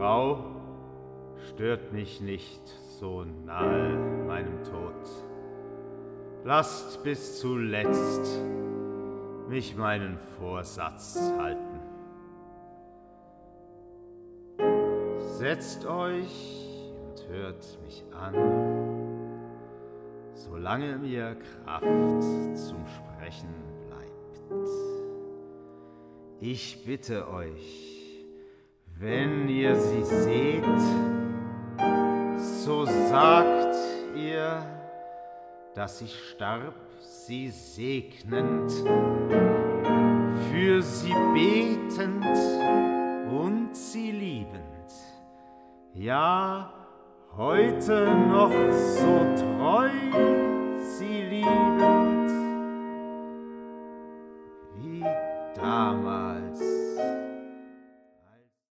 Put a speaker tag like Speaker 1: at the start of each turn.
Speaker 1: Frau, stört mich nicht so nahe meinem Tod. Lasst bis zuletzt mich meinen Vorsatz halten. Setzt euch und hört mich an, solange mir Kraft zum Sprechen bleibt. Ich bitte euch, wenn ihr sie seht, so sagt ihr, dass ich starb, sie segnend, für sie betend und sie liebend. Ja, heute noch so treu sie liebend, wie damals.